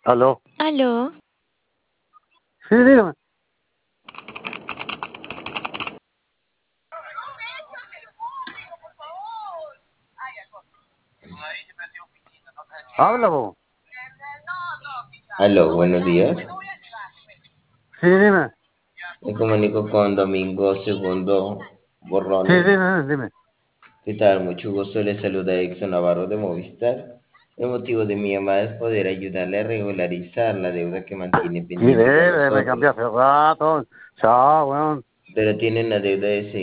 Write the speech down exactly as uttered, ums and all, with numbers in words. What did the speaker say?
Aló. Aló, Sí, dígame. Habla vos. Aló, buenos días. Sí, dime. Me comunico con Domingo Segundo Sí, Borroni. dime, dime. ¿Qué tal? Mucho gusto. Le saluda Exxon Navarro de Movistar. El motivo de mi llamada es poder ayudarle a regularizar la deuda que mantiene Sí, pendiente con debe, me cambié nosotros. hace rato. Chao, weón. Pero tiene una deuda de